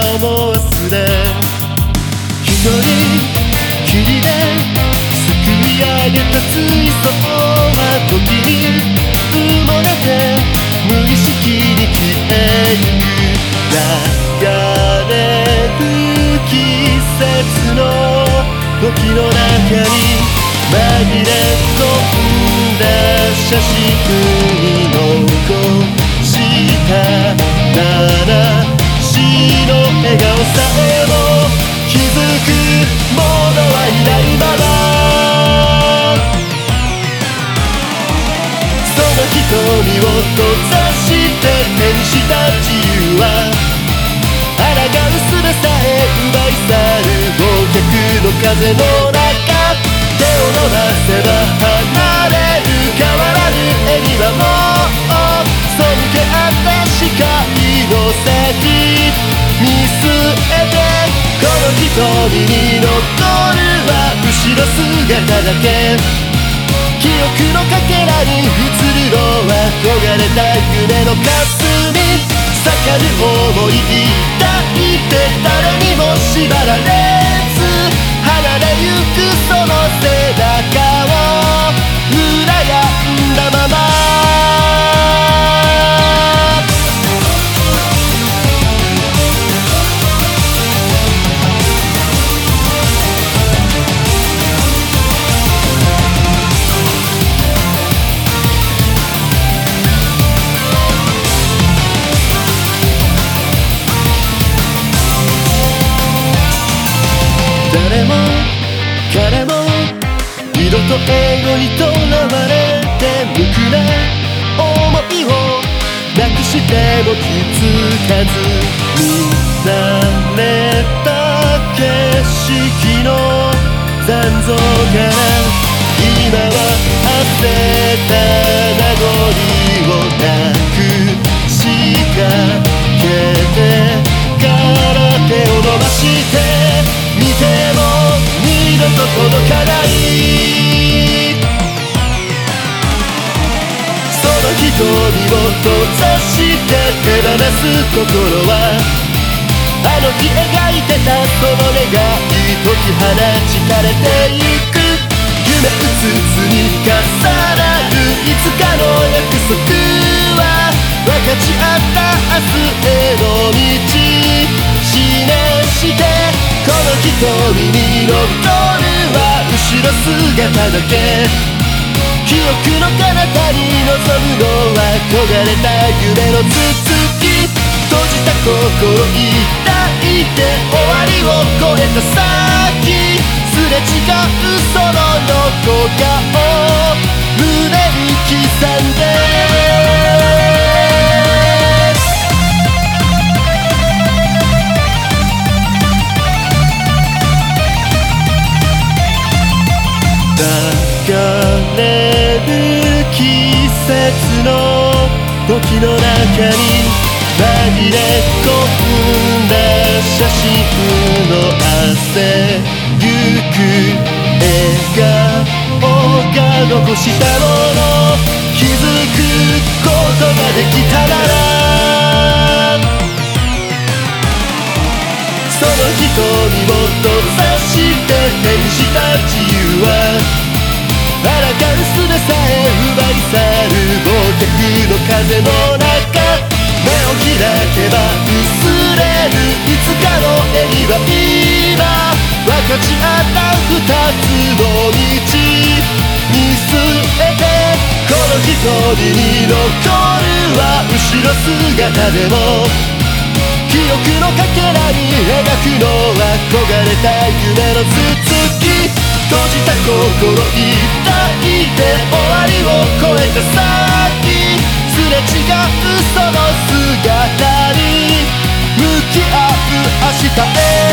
も忘れ一人きりですくい上げた水槽は時に埋もれて無意識に消えゆく流れる季節の時の中に紛れ込んだ写真に残した七しの笑顔さえも気づく者はいないままその瞳を閉ざして手にした自由は抗う術さえ奪い去る忘却の風の中手を伸ばせば離れる変わらぬ絵にはもう背け合った視界の先見据えてこの瞳に残るは後ろ姿だけ記憶のかけらに映るのは焦がれた夢の霞盛る想い抱いて誰にも縛られず離れゆくその背中を羨んだまま誰も彼も色と英語にとらわれて無垢な思いをなくしても気づかず見慣れた景色の残像から今は焦った名残をなくしかけてから手を伸ばして見ても二度と届かないその瞳を閉ざして手放す心はあの日描いてたその願い解き放ち枯れてゆく夢うつつに重なるいつかの約束は分かち合った明日への道示してこの瞳に残るは後ろ姿だけ記憶の彼方に望むのは焦がれた夢の続き閉じた心抱いて終わりを越えた先すれ違うその横顔胸に刻んで流れる季節の時の中に紛れ込んだ写真の汗ゆく笑顔が残したもの気づくことができたならその瞳を閉ざして手にした自由は抗う術さえ奪い去る忘却の風の中目を開けば薄れるいつかの絵には今分かち合った二つの道見据えてこの瞳に残るは後ろ姿でも記憶のかけらに描くのは焦がれた夢の続き閉じた心抱いて終わりを越えた先すれ違うその姿に向き合う明日へ